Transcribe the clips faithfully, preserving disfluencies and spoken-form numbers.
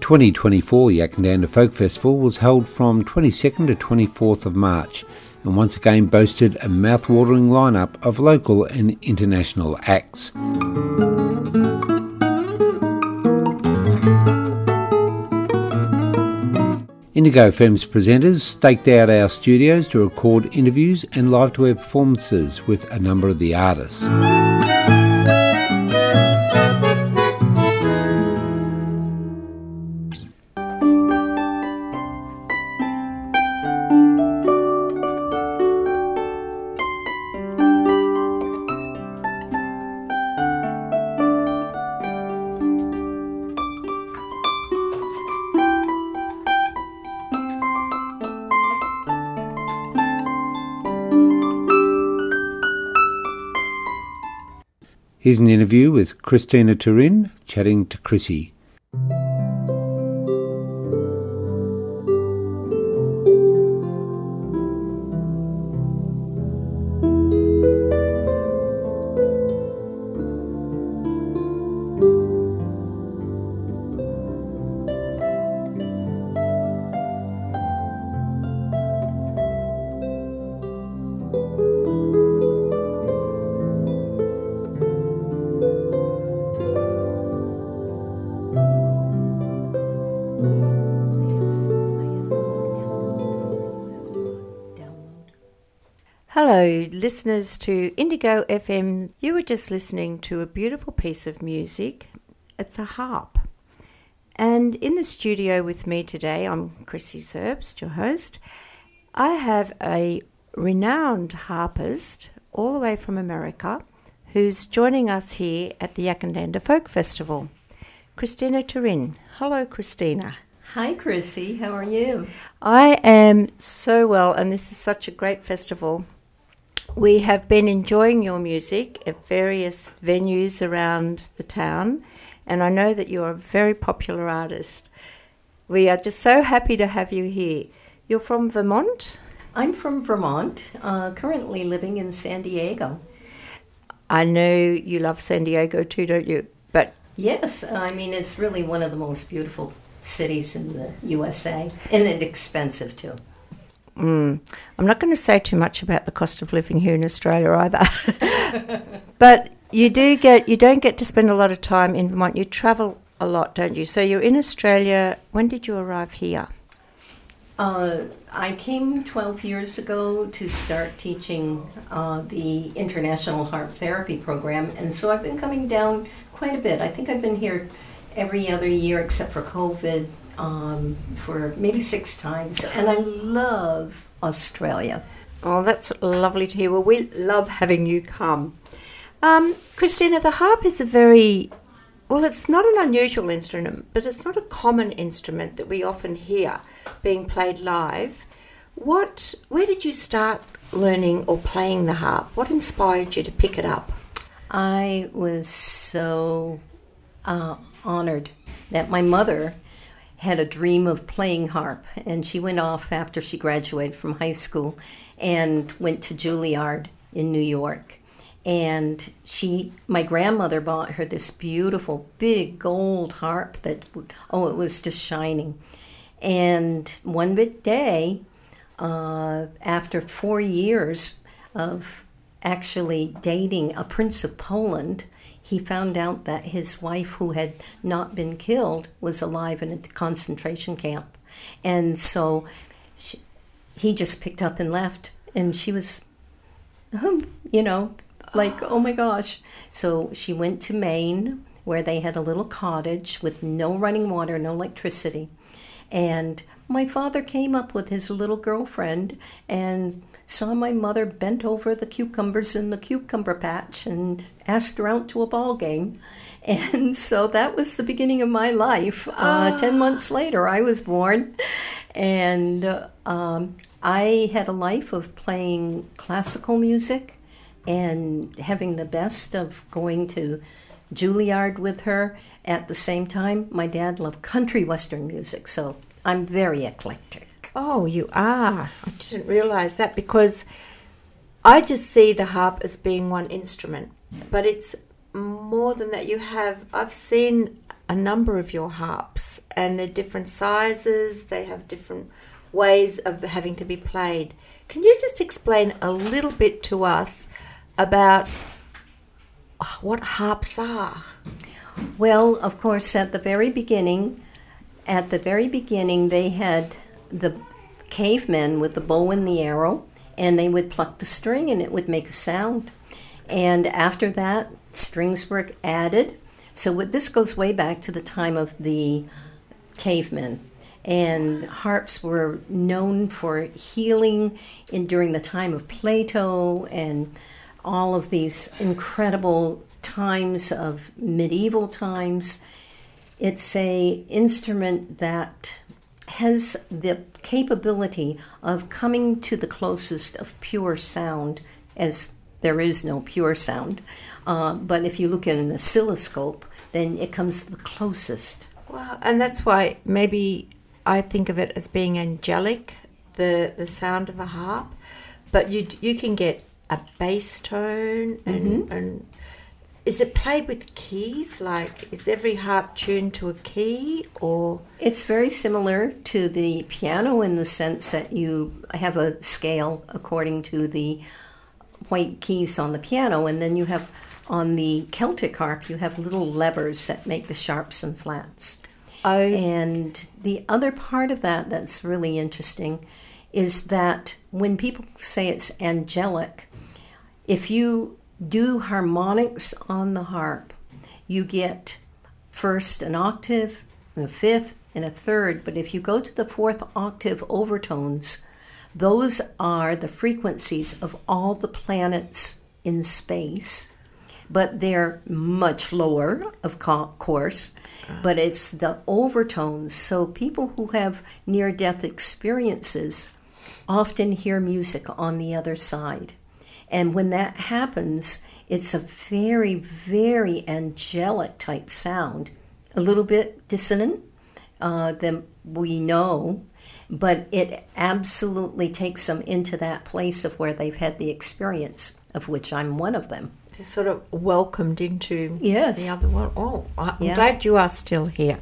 twenty twenty-four Yackandandah Folk Festival was held from twenty-second to twenty-fourth of March and once again boasted a mouth-watering lineup of local and international acts. Indigo F M's presenters staked out our studios to record interviews and live-to-air performances with a number of the artists. Here's an interview with Christina Turin chatting to Chrissy. Hello, listeners to Indigo F M. You were just listening to a beautiful piece of music. It's a harp. And in the studio with me today, I'm Chrissy Zerbst, your host. I have a renowned harpist all the way from America who's joining us here at the Yackandandah Folk Festival, Christina Turin. Hello, Christina. Hi, Chrissy. How are you? I am so well, and this is such a great festival. We have been enjoying your music at various venues around the town, and I know that you're a very popular artist. We are just so happy to have you here. You're from Vermont? I'm from Vermont, uh, currently living in San Diego. I know you love San Diego too, don't you? But yes, I mean, it's really one of the most beautiful cities in the U S A, and it's expensive too. Mm. I'm not going to say too much about the cost of living here in Australia either. But you do get you don't get to spend a lot of time in Vermont. You travel a lot, don't you? So you're in Australia. When did you arrive here? Uh, I came twelve years ago to start teaching uh, the International Harp Therapy Program, and so I've been coming down quite a bit. I think I've been here every other year except for COVID. Um, for maybe six times, and I love Australia. Oh, that's lovely to hear. Well, we love having you come. Um, Christina, the harp is a very, well, it's not an unusual instrument, but it's not a common instrument that we often hear being played live. What, where did you start learning or playing the harp? What inspired you to pick it up? I was so uh, honored that my mother had a dream of playing harp, and she went off after she graduated from high school and went to Juilliard in New York. And she, my grandmother bought her this beautiful big gold harp that, oh, it was just shining. And one day, uh, after four years of actually dating a prince of Poland, he found out that his wife, who had not been killed, was alive in a concentration camp. And so she, he just picked up and left. And she was, you know, like, oh my gosh. So she went to Maine, where they had a little cottage with no running water, no electricity. And my father came up with his little girlfriend and saw my mother bent over the cucumbers in the cucumber patch and asked her out to a ball game. And so that was the beginning of my life. Uh, oh. Ten months later, I was born. And uh, um, I had a life of playing classical music and having the best of going to Juilliard with her. At the same time, my dad loved country western music, so I'm very eclectic. Oh, you are. I didn't realize that, because I just see the harp as being one instrument, but it's more than that. You have, I've seen a number of your harps, and they're different sizes, they have different ways of having to be played. Can you just explain a little bit to us about what harps are? Well, of course, at the very beginning, at the very beginning, they had the cavemen with the bow and the arrow, and they would pluck the string and it would make a sound. And after that, strings were added. So what, this goes way back to the time of the cavemen. And harps were known for healing in during the time of Plato and all of these incredible times of medieval times. It's a instrument that has the capability of coming to the closest of pure sound, as there is no pure sound. Uh, but if you look at an oscilloscope, then it comes the closest. Wow, and that's why maybe I think of it as being angelic, the the sound of a harp. But you you can get a bass tone, and, mm-hmm. and is it played with keys? Like, is every harp tuned to a key, or? It's very similar to the piano in the sense that you have a scale according to the white keys on the piano, and then you have on the Celtic harp, you have little levers that make the sharps and flats. Oh. And the other part of that that's really interesting is that when people say it's angelic, if you do harmonics on the harp, you get first an octave, a fifth, and a third. But if you go to the fourth octave overtones, those are the frequencies of all the planets in space. But they're much lower, of course, but it's the overtones. So people who have near-death experiences often hear music on the other side. And when that happens, it's a very, very angelic type sound, a little bit dissonant uh, than we know, but it absolutely takes them into that place of where they've had the experience, of which I'm one of them. They're sort of welcomed into yes. the other world. Oh, I'm yeah. glad you are still here.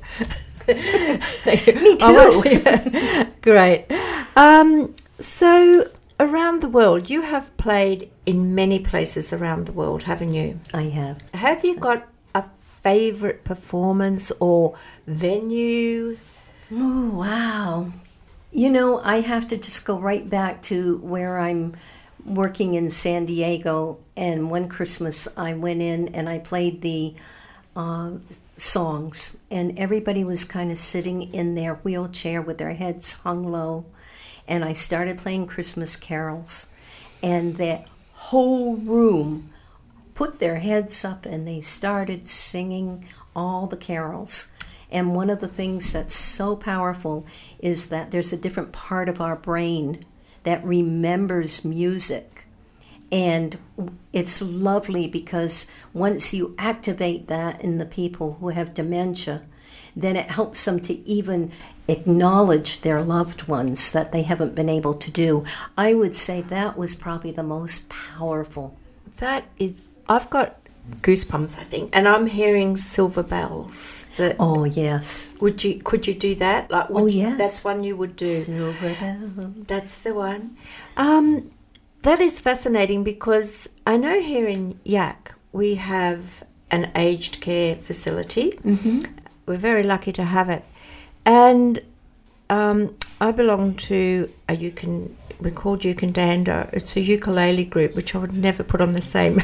Me too. Oh, yeah. Great. Um, so around the world, you have played in many places around the world, haven't you? I have. Have you got a favourite performance or venue? Oh, wow. You know, I have to just go right back to where I'm working in San Diego, and one Christmas I went in and I played the uh, songs, and everybody was kind of sitting in their wheelchair with their heads hung low, and I started playing Christmas carols, and that whole room put their heads up and they started singing all the carols. And one of the things that's so powerful is that there's a different part of our brain that remembers music. And it's lovely because once you activate that in the people who have dementia, then it helps them to even acknowledge their loved ones that they haven't been able to do. I would say that was probably the most powerful. That is, I've got goosebumps, I think, and I'm hearing Silver Bells. That, oh yes. Would you? Could you do that? Like, would oh you, yes. That's one you would do. Silver Bells. That's the one. Um, that is fascinating because I know here in Yak we have an aged care facility. Mm-hmm. We're very lucky to have it, and um, I belong to a ukulele. We're called Ukandanda. It's a ukulele group, which I would never put on the same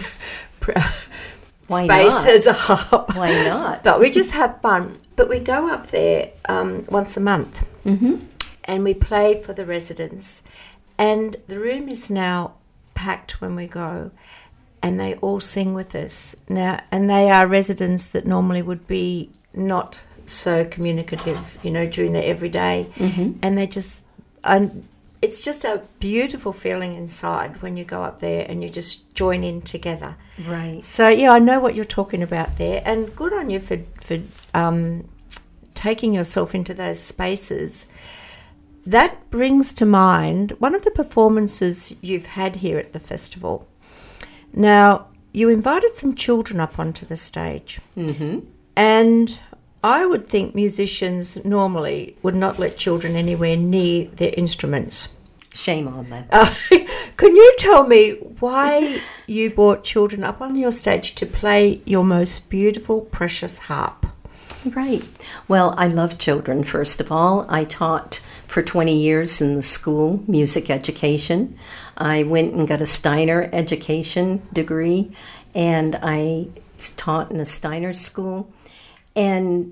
Why space not? as a harp. Why not? But we just have fun. But we go up there um, once a month, mm-hmm. and we play for the residents. And the room is now packed when we go, and they all sing with us now. And they are residents that normally would be not so communicative, you know, during their everyday, mm-hmm. and they just. And it's just a beautiful feeling inside when you go up there and you just join in together. Right. So, yeah, I know what you're talking about there. And good on you for, for um, taking yourself into those spaces. That brings to mind one of the performances you've had here at the festival. Now, you invited some children up onto the stage. Mm-hmm. And I would think musicians normally would not let children anywhere near their instruments. Shame on them. Uh, can you tell me why you brought children up on your stage to play your most beautiful, precious harp? Right. Well, I love children, first of all. I taught for twenty years in the school, music education. I went and got a Steiner education degree, and I taught in a Steiner school. And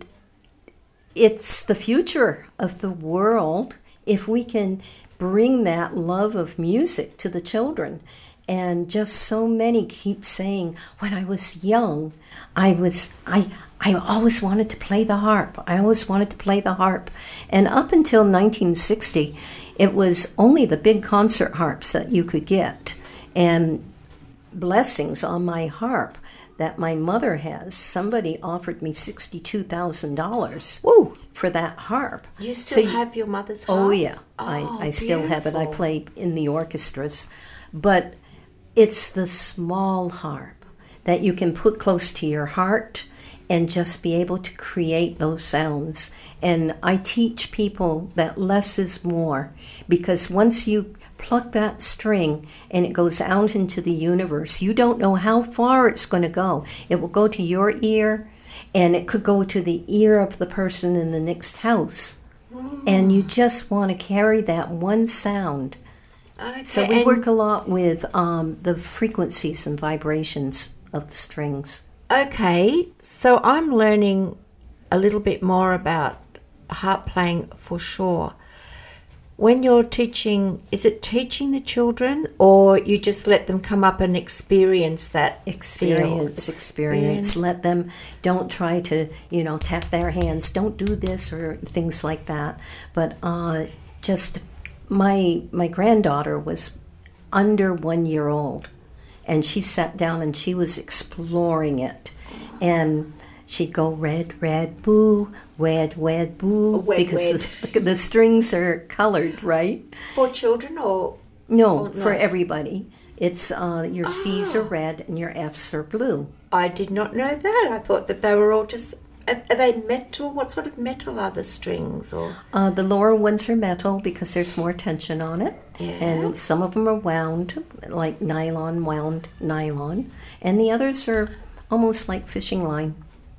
it's the future of the world if we can bring that love of music to the children. And just so many keep saying, when I was young, I was I I always wanted to play the harp. I always wanted to play the harp. And up until nineteen sixty, it was only the big concert harps that you could get. And blessings on my harp that my mother has. Somebody offered me sixty-two thousand dollars for that harp. You still So- have your mother's harp? Oh, yeah. Oh, I, I still have it. I beautiful. play in the orchestras. But it's the small harp that you can put close to your heart and just be able to create those sounds. And I teach people that less is more, because once you pluck that string and it goes out into the universe, you don't know how far it's going to go. It will go to your ear, and it could go to the ear of the person in the next house. And you just want to carry that one sound. Okay, So we and- work a lot with um, the frequencies and vibrations of the strings. Okay, so I'm learning a little bit more about harp playing for sure. When you're teaching, is it teaching the children, or you just let them come up and experience that Experience, feel? experience. Let them, don't try to, you know, tap their hands. Don't do this or things like that. But uh, just, my my granddaughter was under one year old, and she sat down and she was exploring it. And she'd go red, red, boo, wed, wed, boo, Wed, because The, the strings are colored, right? For children or? No, Oh, no. for everybody. It's uh, your C's Ah. are red and your F's are blue. I did not know that. I thought that they were all just, are, are they metal? What sort of metal are the strings? Or Uh, the lower ones are metal because there's more tension on it. Yeah. And some of them are wound, like nylon, wound nylon. And the others are almost like fishing line.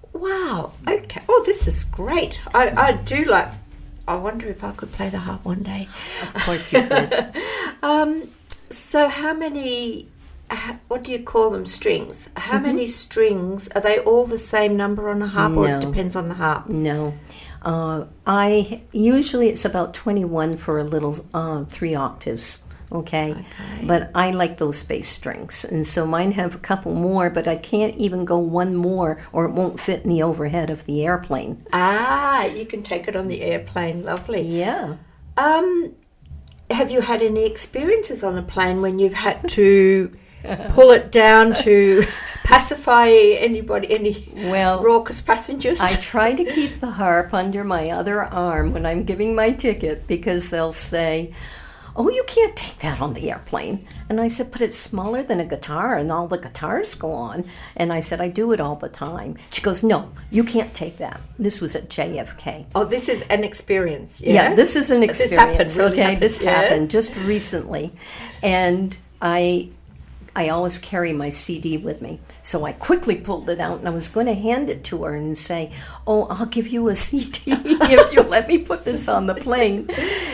Wow, okay. Oh, this is great. I, I do like, I wonder if I could play the harp one day. Of course you could. Um, so how many, ha- what do you call them, strings? How Mm-hmm. many strings, are they all the same number on a harp, or No. it depends on the harp? No. Uh, I usually it's about twenty-one for a little uh, three octaves. Okay? Okay. But I like those bass strings, and so mine have a couple more, but I can't even go one more, or it won't fit in the overhead of the airplane. Ah, you can take it on the airplane, lovely. Yeah. Um, have you had any experiences on a plane when you've had to pull it down to pacify anybody, any Well, raucous passengers? I try to keep the harp under my other arm when I'm giving my ticket, because they'll say, "Oh, you can't take that on the airplane." And I said, "But it's smaller than a guitar, and all the guitars go on." And I said, "I do it all the time." She goes, "No, you can't take that." This was at J F K. Oh, this is an experience. Yeah, Yeah, this is an This experience. happened, really okay, happened, this yeah? happened just recently, and I, I always carry my C D with me, so I quickly pulled it out, and I was going to hand it to her and say, "Oh, I'll give you a C D if you let me put this on the plane,"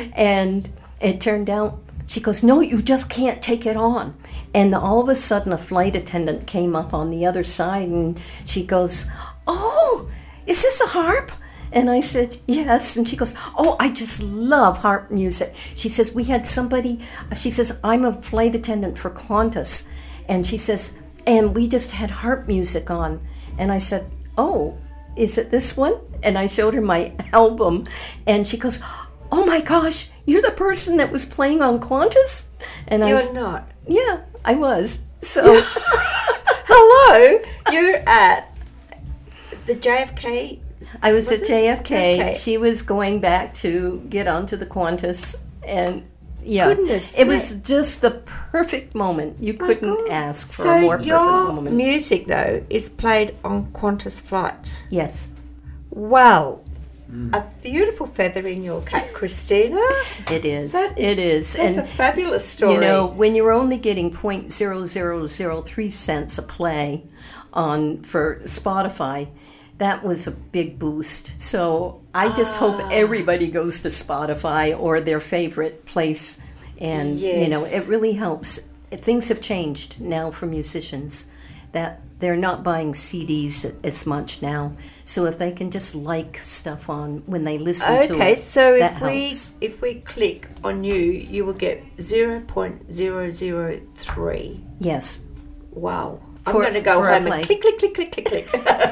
and it turned out. She goes, "No, you just can't take it on." And all of a sudden, a flight attendant came up on the other side, and she goes, "Oh, is this a harp?" And I said, "Yes." And she goes, "Oh, I just love harp music." She says, "We had somebody," she says, "I'm a flight attendant for Qantas." And she says, "And we just had harp music on." And I said, "Oh, is it this one?" And I showed her my album, and she goes, "Oh my gosh, you're the person that was playing on Qantas?" And I You're s- not. yeah, I was. So Hello, you're at the J F K. I was at Was it? J F K. Okay. She was going back to get onto the Qantas, and yeah, Goodness it was me. just the perfect moment. You couldn't God. ask for so a more perfect your moment. music, though, is played on Qantas flights. Yes. Well, a beautiful feather in your cap, Christina. It is. That is it is. That's and a fabulous story. You know, when you're only getting zero point zero zero zero three cents a play on for Spotify, that was a big boost. So I just Ah. hope everybody goes to Spotify or their favorite place. And, you know, Yes. it really helps. Things have changed now for musicians, that they're not buying C Ds as much now. So if they can just like stuff on when they listen to it, Okay, so that if we helps. if we click on you, you will get zero point zero zero three. Yes. Wow. I'm For- going to go for a home play. and click, click, click, click, click, click.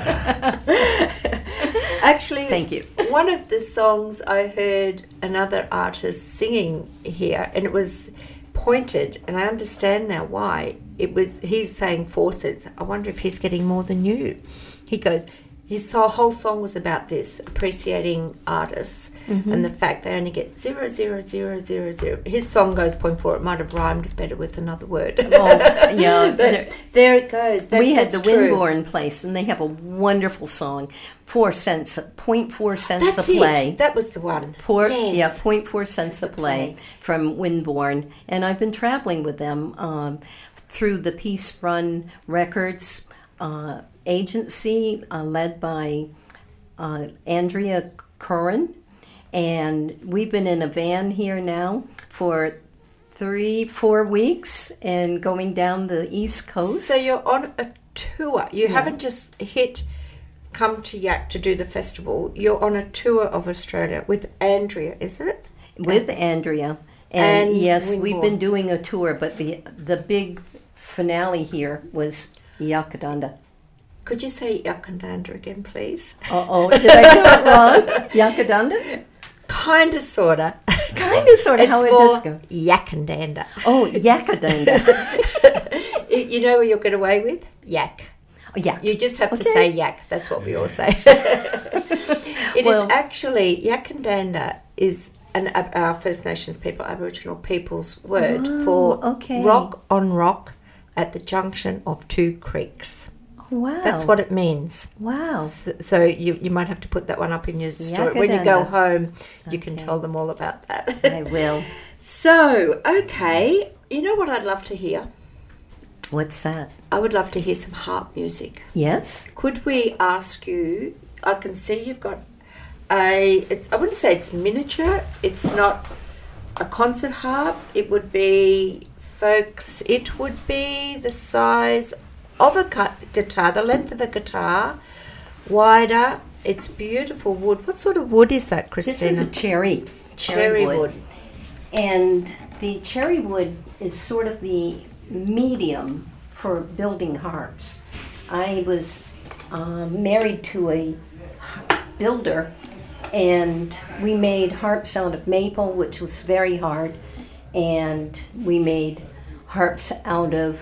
Actually, Thank you. One of the songs I heard another artist singing here, and it was pointed, and I understand now why. It was he's saying four cents. I wonder if he's getting more than you. He goes. His whole song was about this, appreciating artists and the fact they only get zero, zero, zero, zero, zero. His song goes point four. It might have rhymed better with another word. Oh, yeah. But there- there it goes. That, we had the that's true. Winborn place, and they have a wonderful song, four cents, point four cents That's a play. it. That was the one. Four, Yes. yeah, point four cents a the play, play. from Winborn, and I've been traveling with them um, through the Peace Run Records uh, agency, uh, led by uh, Andrea Curran, and we've been in a van here now for three, four weeks, and going down the East Coast. So you're on a tour. You haven't just hit, come to Yak to do the festival. You're on a tour of Australia with Andrea, is it? with Andrea, and, And yes, we've Winborn. been doing a tour, but the the big finale here was Yakadanda. Could you say Yakandanda again, please? Uh oh, did I do it wrong? Yakadanda? Kind of, sort of. Kind of, sort of, It's how it more does go. Yakandanda. Oh, Yakadanda. You you know what you'll get away with? Yak. Oh, yeah. You just have to Okay. say yak. That's what we all say. It is Well- actually, Yakandanda is an, our First Nations people, Aboriginal people's word Oh, for okay. rock on rock at the junction of two creeks. Wow. That's what it means. Wow. So, so you, you might have to put that one up in your story. When you go Yakadanda. home, you can Okay. tell them all about that. I will. So, okay. You know what I'd love to hear? What's that? I would love to hear some harp music. Yes? Could we ask you? I can see you've got a. It's, I wouldn't say it's miniature. It's not a concert harp. It would be, folks. It would be the size of a gu- guitar, the length of a guitar, wider. It's beautiful wood. What sort of wood is that, This Christina? is a cherry. cherry wood. And the cherry wood is sort of the medium for building harps. I was uh, married to a builder, and we made harps out of maple, which was very hard, and we made harps out of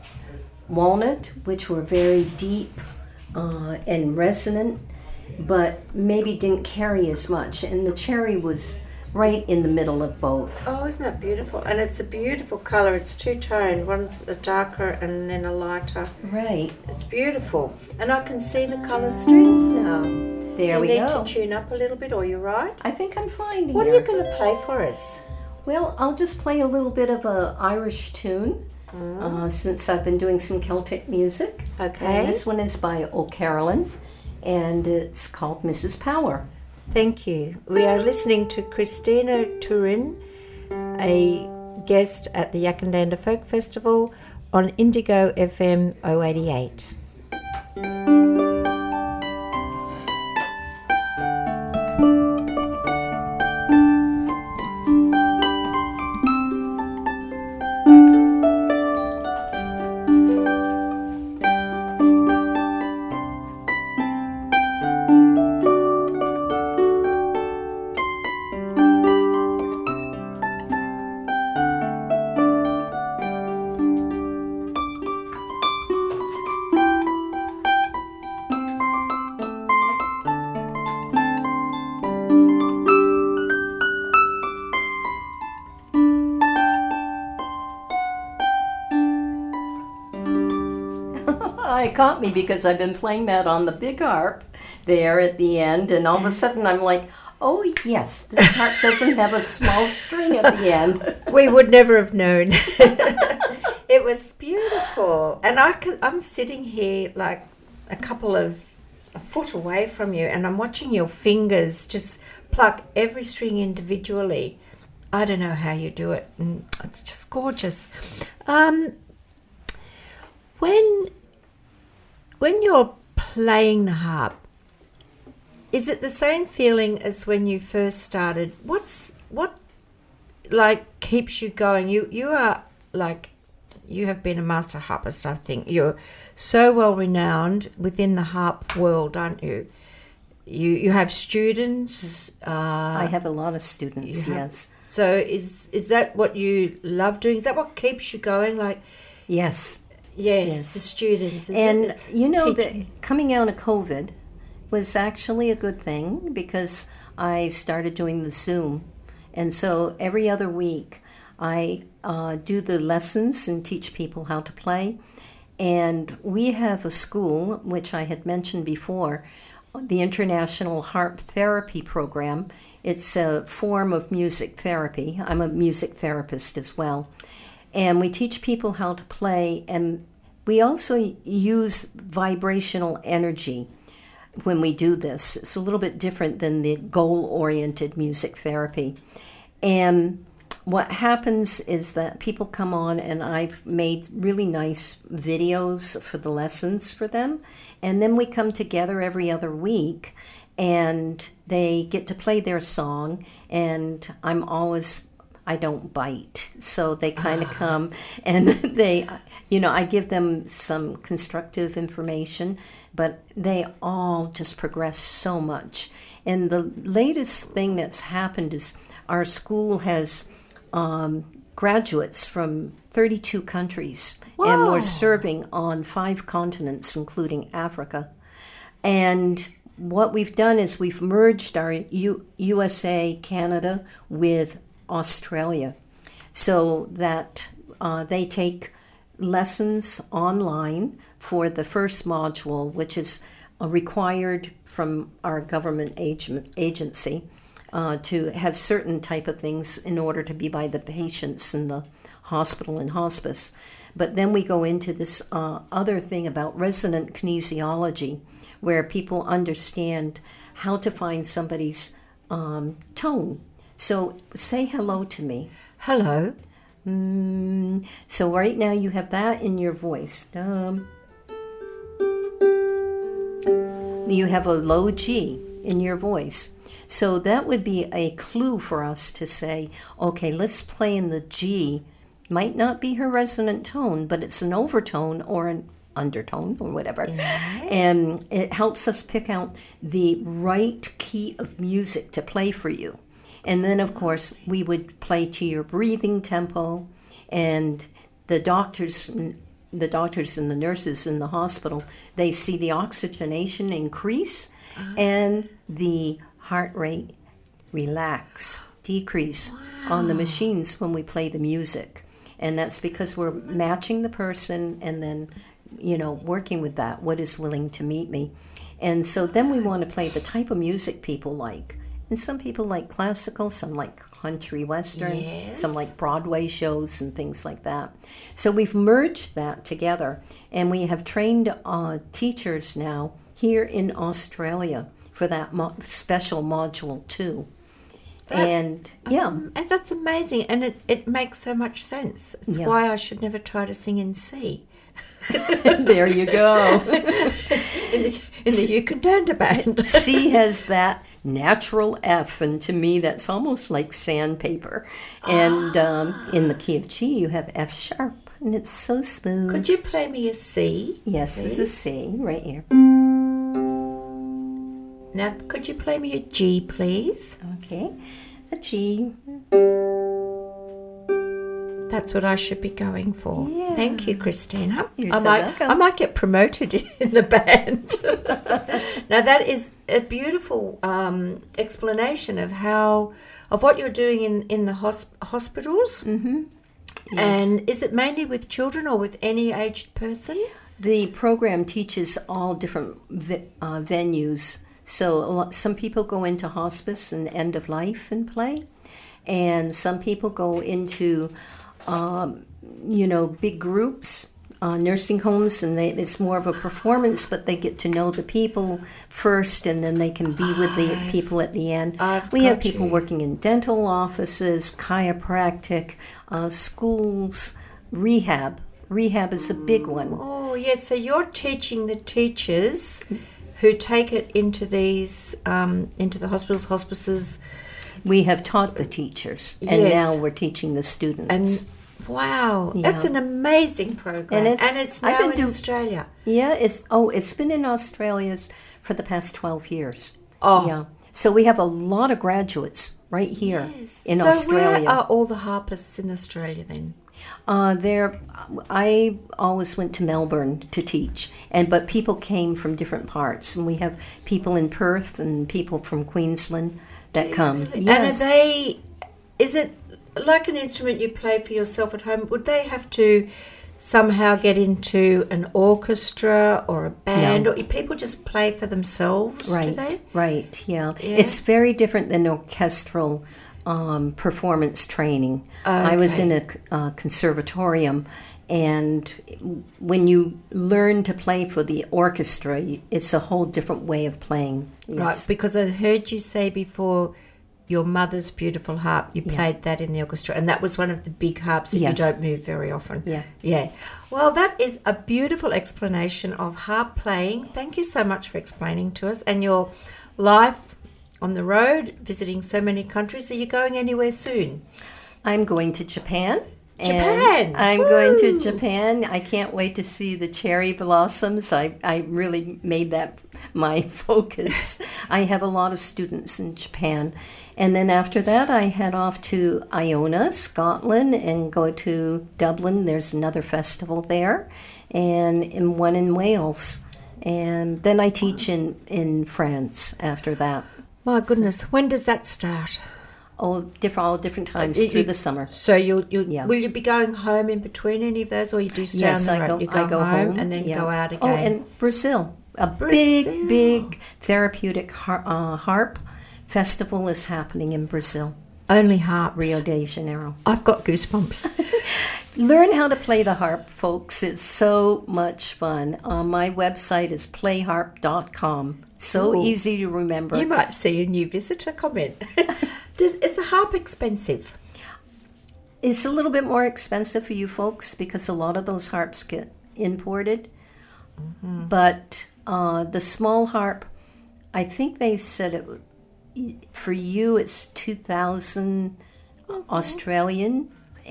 walnut, which were very deep uh, and resonant, but maybe didn't carry as much. And the cherry was right in the middle of both. Oh, isn't that beautiful? And it's a beautiful colour. It's two-toned. One's a darker and then a lighter. Right. It's beautiful. And I can see the coloured strings now. There you we need go. to tune up a little bit, or you're right. I think I'm fine here. What are you going to play for us? Well, I'll just play a little bit of a Irish tune, uh, since I've been doing some Celtic music. Okay. And this one is by O'Carolyn, and it's called Missus Power. Thank you. We are listening to Christina Turin, a guest at the Yakandanda Folk Festival on Indigo F M zero eighty-eight. it caught me because I've been playing that on the big harp there at the end, and all of a sudden I'm like, oh yes, this harp doesn't have a small string at the end. We would never have known. It was beautiful. And I can, I'm sitting here like a couple of a foot away from you, and I'm watching your fingers just pluck every string individually. I don't know how you do it, and it's just gorgeous. Um, when when you're playing the harp, is it the same feeling as when you first started? What's what like keeps you going? You you are like you have been a master harpist, I think. You're so well renowned within the harp world, aren't you? You you have students. Uh, I have a lot of students. have, yes. So is is that what you love doing? Is that what keeps you going? Like, yes, yes, yes. the students. And it? you know teaching. that coming out of COVID was actually a good thing because I started doing the Zoom, and so every other week I uh, do the lessons and teach people how to play. And we have a school, which I had mentioned before, the International Harp Therapy Program. It's a form of music therapy. I'm a music therapist as well. And we teach people how to play, and we also use vibrational energy when we do this. It's a little bit different than the goal-oriented music therapy. And what happens is that people come on, and I've made really nice videos for the lessons for them. And then we come together every other week, and they get to play their song. And I'm always, I don't bite. So they kind of ah. come, and they, you know, I give them some constructive information, but they all just progress so much. And the latest thing that's happened is our school has Um, graduates from thirty-two countries, wow. and we're serving on five continents, including Africa. And what we've done is we've merged our U- U S A, Canada, with Australia, so that uh, they take lessons online for the first module, which is uh, required from our government ag- agency. Uh, to have certain type of things in order to be by the patients in the hospital and hospice. But then we go into this uh, other thing about resonant kinesiology, where people understand how to find somebody's um, tone. So say hello to me. Hello. Mm, so right now you have that in your voice. Um, you have a low G in your voice. So that would be a clue for us to say, okay, let's play in the G. Might not be her resonant tone, but it's an overtone or an undertone or whatever. Yeah. And it helps us pick out the right key of music to play for you. And then, of course, we would play to your breathing tempo. And the doctors, the doctors and the nurses in the hospital, they see the oxygenation increase uh-huh. and the heart rate relax, decrease wow. on the machines when we play the music. And that's because we're matching the person and then, you know, working with that. What is willing to meet me? And so then we want to play the type of music people like. And some people like classical, some like country western, yes. some like Broadway shows and things like that. So we've merged that together. And we have trained uh, teachers now here in Australia for that mo- special module too. That, and yeah. Um, and that's amazing. And it, it makes so much sense. It's yeah. why I should never try to sing in C. There you go. in the, in the Uganda band. C has that natural F, and to me that's almost like sandpaper. And um, in the key of G you have F sharp, and it's so smooth. Could you play me a C? Yes, please? This is C right here. Now, could you play me a G, please? Okay, a G. That's what I should be going for. Yeah. Thank you, Christina. You're I so might, welcome. I might get promoted in the band. Now, that is a beautiful um, explanation of how, of what you're doing in, in the hosp- hospitals. Mm-hmm. Yes. And is it mainly with children or with any aged person? The program teaches all different ve- uh, venues. So a lot, some people go into hospice and end of life and play, and some people go into, um, you know, big groups. Uh, nursing homes, and they, it's more of a performance, but they get to know the people first, and then they can be with the people at the end. I've we have got people you. working in dental offices, chiropractic, uh, schools, rehab. Rehab is a big one. Oh, yes. So you're teaching the teachers who take it into these, um, into the hospitals, hospices. We have taught the teachers, and Yes. now we're teaching the students. And wow, Yeah. that's an amazing program. And And it's- it's, I've now been in do- Australia. yeah, it's oh, it's been in Australia for the past twelve years. Oh. Yeah. So we have a lot of graduates right here in so Australia. where are all the harpists in Australia then? Uh, there, I always went to Melbourne to teach, and but people came from different parts, and we have people in Perth and people from Queensland that come. And Yes, are they, is it like an instrument you play for yourself at home? Would they have to somehow get into an orchestra or a band, No. or people just play for themselves? Do right, they? right, yeah. Yeah. It's very different than orchestral um, performance training. I was Okay. in a uh, conservatorium. And when you learn to play for the orchestra, it's a whole different way of playing. Yes. Right, because I heard you say before your mother's beautiful harp, you Yeah. played that in the orchestra, and that was one of the big harps that Yes. you don't move very often. Yeah. Yeah. Well, that is a beautiful explanation of harp playing. Thank you so much for explaining to us, and your life on the road, visiting so many countries. Are you going anywhere soon? I'm going to Japan. and Japan! I'm going to Woo! Japan. I can't wait to see the cherry blossoms. I, I really made that my focus. I have a lot of students in Japan. And then after that, I head off to Iona, Scotland, and go to Dublin. There's another festival there, and, and one in Wales. And then I teach in, in France after that. My goodness, when does that start? Oh, different, all different times You- through you- the summer. So you'll, you'll Yeah. will you be going home in between any of those, or you do stay Yes, on the I road? go, You go, I go home, home, and then yeah. go out again. Oh, and Brazil. A Brazil. big, big therapeutic har- uh, harp festival is happening in Brazil, Only harps. Rio de Janeiro. I've got goosebumps. Learn how to play the harp, folks. It's so much fun. Uh, my website is play harp dot com. So Ooh. easy to remember. You might see a new visitor comment. Does, is a harp expensive? It's a little bit more expensive for you folks because a lot of those harps get imported. Mm-hmm. But uh, the small harp, I think they said it would- for you it's two thousand Mm-hmm. Australian,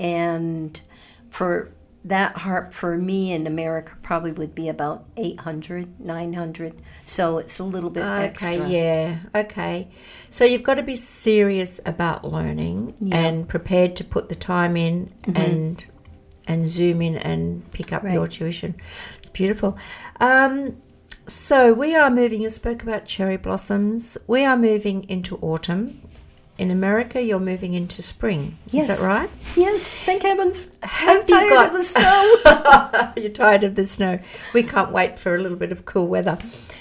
and for that harp for me in America probably would be about eight hundred, nine hundred. So it's a little bit Okay, extra. yeah, okay. So you've got to be serious about learning Yeah. and prepared to put the time in and and zoom in and pick up Right. your tuition. It's beautiful. Um, so we are moving, you spoke about cherry blossoms. We are moving into autumn. In America, you're moving into spring. Yes. Is that right? Yes, thank heavens. Have I'm you tired got- of the snow. You're tired of the snow. We can't wait for a little bit of cool weather.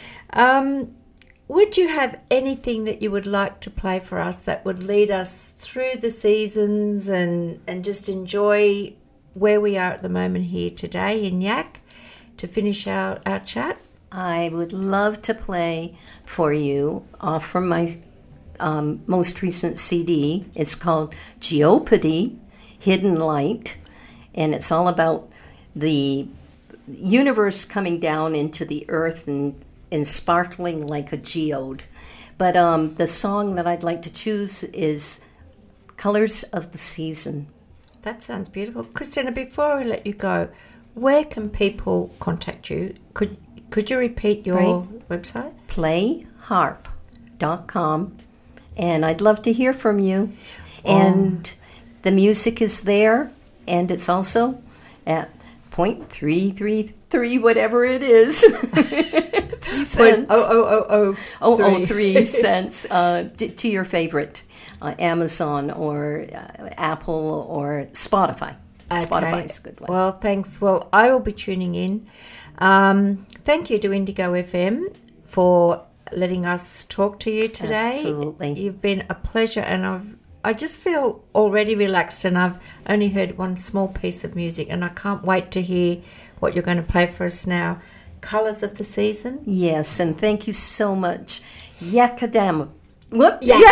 Um, would you have anything that you would like to play for us that would lead us through the seasons and, and just enjoy where we are at the moment here today in Yak to finish our, our chat? I would love to play for you off from my um, most recent C D. It's called Geopody, Hidden Light, and it's all about the universe coming down into the earth and, and sparkling like a geode. But um, the song that I'd like to choose is Colors of the Season. That sounds beautiful. Christina, before I let you go, where can people contact you? Could could you repeat your Right. website? play harp dot com, and I'd love to hear from you. And the music is there, and it's also at point three three three, whatever it is. Three cents. Oh, oh, oh, oh. Oh, three. oh, three cents uh, t- to your favorite uh, Amazon or uh, Apple or Spotify. Okay. Spotify is a good one. Well, thanks. Well, I will be tuning in. Um, thank you to Indigo F M for letting us talk to you today. Absolutely. You've been a pleasure, and I've I just feel already relaxed, and I've only heard one small piece of music, and I can't wait to hear what you're going to play for us now. Colours of the Season. Yes, and thank you so much. Yakadam. Whoop, Yak.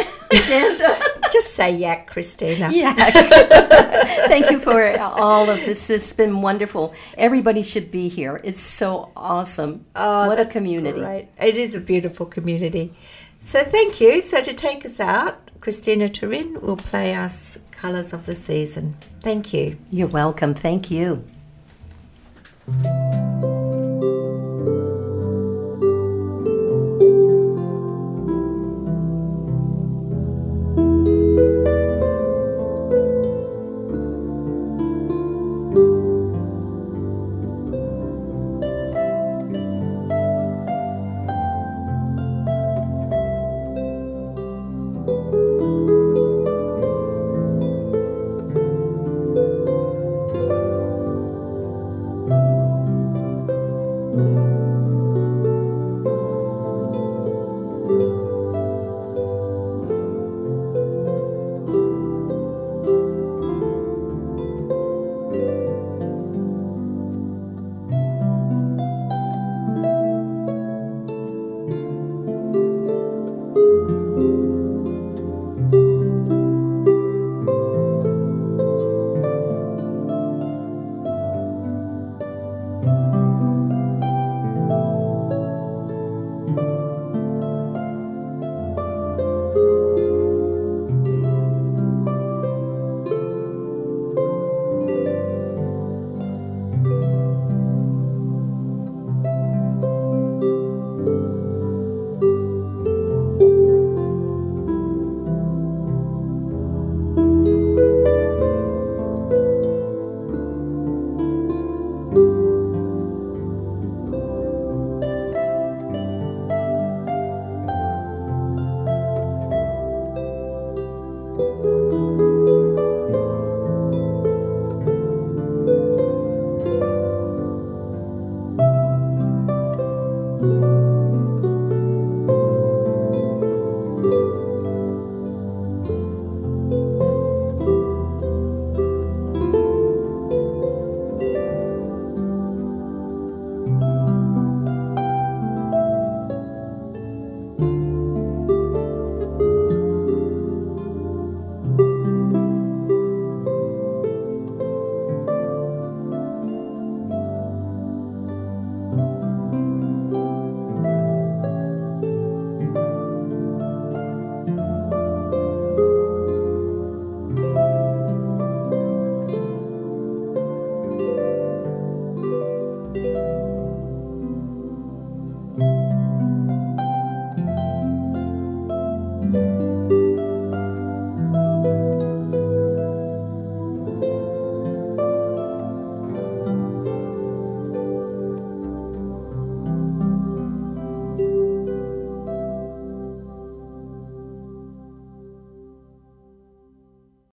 Yakadam. Just say yak, Christina. Yak. Thank you for all of this. It's been wonderful. Everybody should be here. It's so awesome. Oh, what a that's community. Great. It is a beautiful community. So thank you. So to take us out, Christina Turin will play us Colours of the Season. Thank you. You're welcome. Thank you. you.